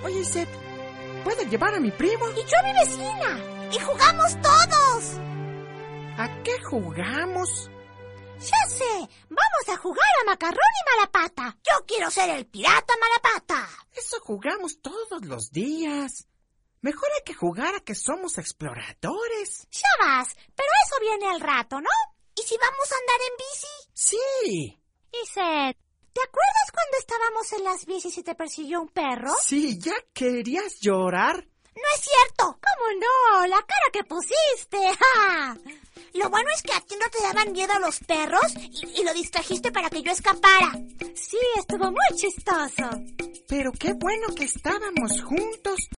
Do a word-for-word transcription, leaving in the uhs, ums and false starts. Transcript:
Oye, Seth, ¿puedo llevar a mi primo? Y yo a mi vecina. Y jugamos todos. ¿A qué jugamos? Ya sé, vamos a jugar a Macarrón y Malapata. Yo quiero ser el pirata Malapata. Eso jugamos todos los días. Mejor hay que jugar a que somos exploradores. Ya vas, pero eso viene al rato, ¿no? ¿Y si vamos a andar en bici? Sí. Y Seth, ¿te acuerdas cuando estábamos en las bicis y te persiguió un perro? Sí, ¿ya querías llorar? ¡No es cierto! ¿Cómo no? ¡La cara que pusiste! ¡Ja! Lo bueno es que a ti no te daban miedo los perros y, y lo distrajiste para que yo escapara. Sí, estuvo muy chistoso. Pero qué bueno que estábamos juntos.